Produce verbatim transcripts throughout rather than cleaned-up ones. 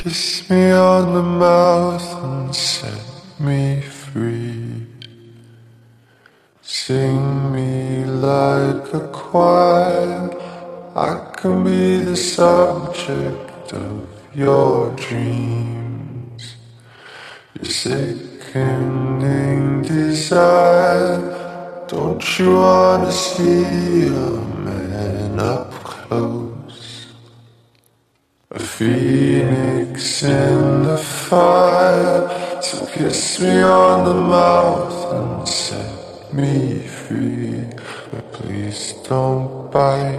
Kiss me on the mouth and set me free. Sing me like a choir. I can be the subject of your dreams. Your sickening desire. Don't you wanna see a man up close? A phoenix in the fire. So kiss me on the mouth and set me free. But please don't bite.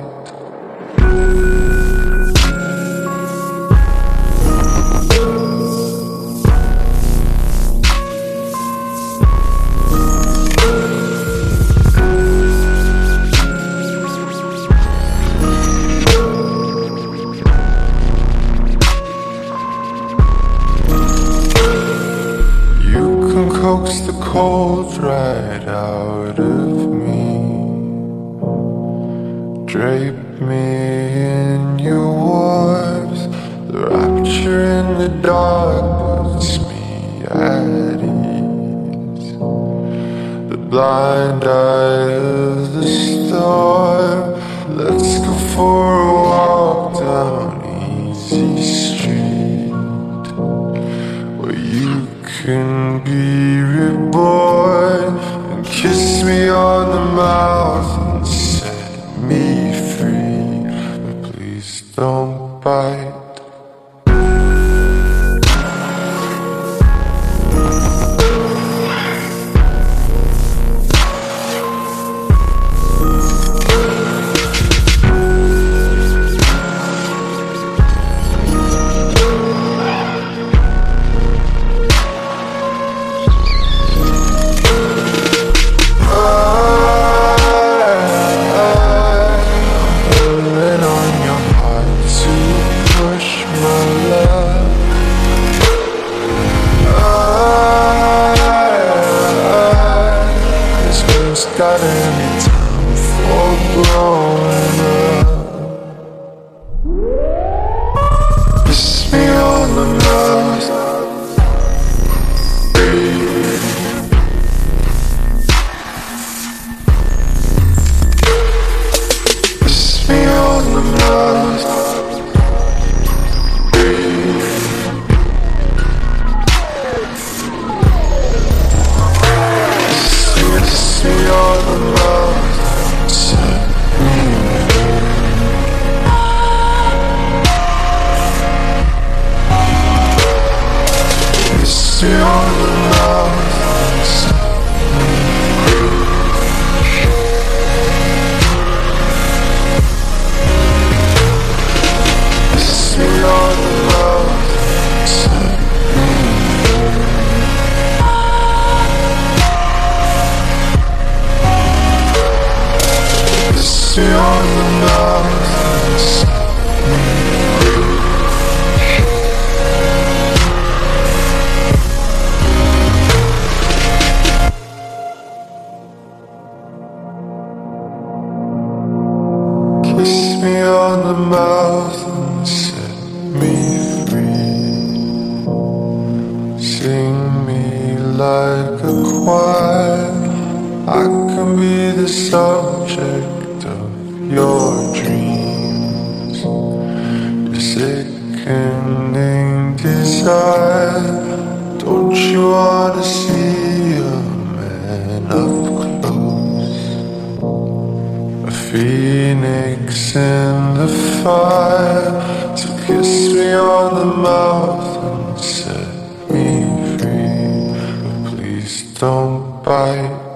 Coax the cold right out of me. Drape me in your warmth. The rapture in the dark puts me at ease. The blind eye of the storm. Let's go for a walk down Easy Street, where you can be reborn and kiss me on the mouth and set me free. But please don't bite. Got any time for growing up? Kiss me on the mouth. Kiss me on the mouth. Kiss me on the mouth, set me free. Kiss me on the mouth, set me free. Kiss me on the mouth, set me free. Kiss me on the mouth and set me free. Kiss me on the mouth and set me free. Sing me like a choir. I can be the subject of your dreams. Your sickening desire. Don't you wanna see a man up close? A phoenix in the fire. So kiss me on the mouth and set me free. But please don't bite.